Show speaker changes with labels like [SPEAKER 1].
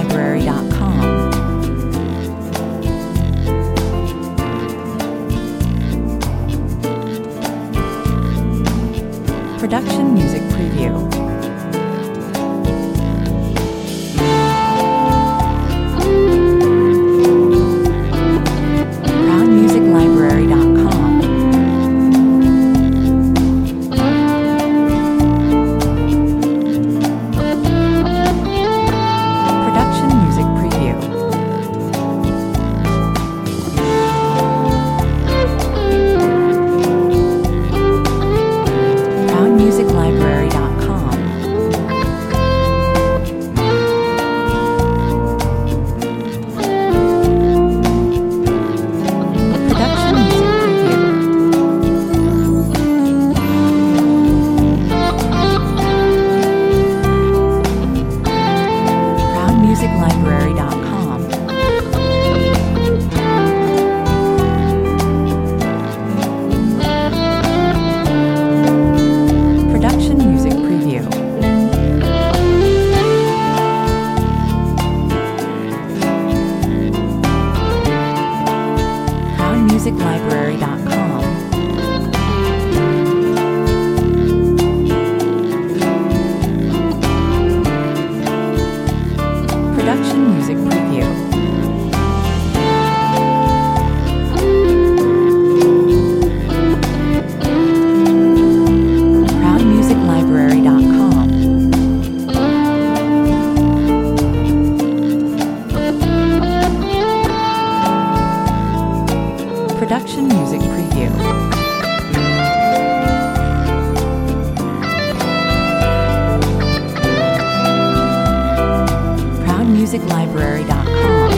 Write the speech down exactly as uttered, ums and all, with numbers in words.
[SPEAKER 1] Library dot com. Production Music Preview. Proud Music Library dot com. Production Music Preview. Proud Music Library dot com. Production Music Preview. Proud Music Library dot com. Production Music Preview. Proud Music Library dot com. Production Music Preview. Proud Music Library dot com. Production Music Preview. Proud Music Library dot com.